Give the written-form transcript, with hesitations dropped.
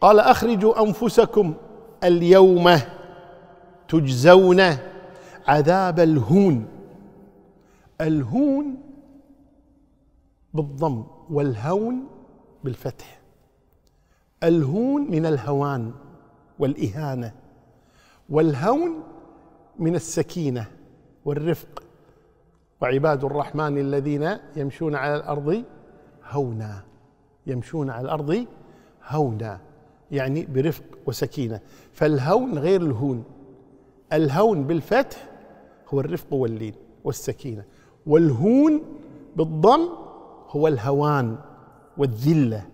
قال أخرجوا أنفسكم اليوم تجزون عذاب الهون. الهون بالضم والهون بالفتح. الهون من الهوان والإهانة، والهون من السكينة والرفق. وعباد الرحمن الذين يمشون على الأرض هونا، يمشون على الأرض هونا يعني برفق وسكينة. فالهون غير الهون. الهون بالفتح هو الرفق واللين والسكينة، والهون بالضم هو الهوان والذلة